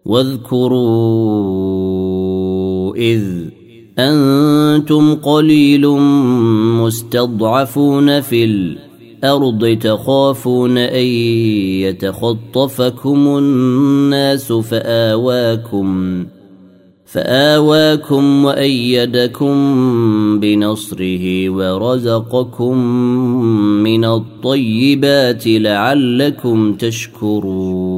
واذكروا إذ أنتم قليل مستضعفون في الأرض تخافون أن يتخطفكم الناس فآواكم وأيدكم بنصره ورزقكم من الطيبات لعلكم تشكرون.